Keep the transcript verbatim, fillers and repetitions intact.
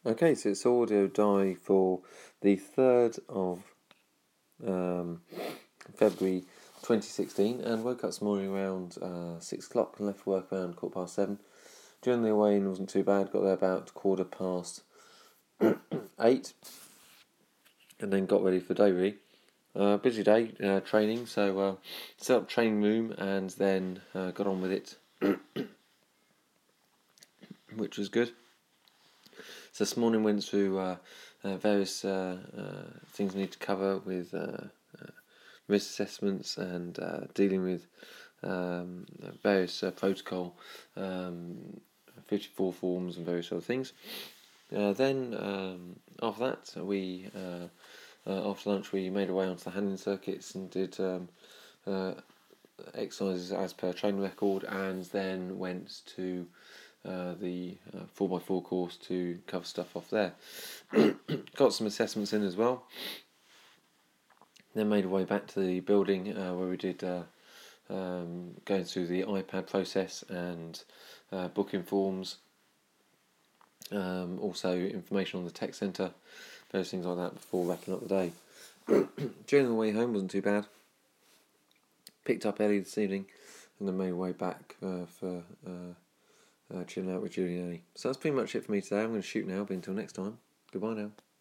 Okay, so it's audio diary for the third of um, February twenty sixteen, and woke up this morning around uh, six o'clock and left work around quarter past seven. During the away in wasn't too bad, got there about quarter past eight, and then got ready for day really. Uh, busy day, uh, training, so uh, set up training room and then uh, got on with it, which was good. So this morning went through uh, uh, various uh, uh, things we need to cover with uh, uh, risk assessments and uh, dealing with um, various uh, protocol, um, fifty-four forms and various other things. Uh, then um, after that, we uh, uh, after lunch we made our way onto the handling circuits and did um, uh, exercises as per training record, and then went to uh, the uh, four by four course to cover stuff off there. Got some assessments in as well. Then made our way back to the building uh, where we did uh, um, going through the iPad process and uh, booking forms. Um, also information on the tech centre, various things like that before wrapping up the day. During the way home wasn't too bad. Picked up Ellie this evening and then made our way back uh, for uh, uh, chilling out with Julie and Ellie. So that's pretty much it for me today. I'm going to shoot now, but until next time, goodbye now.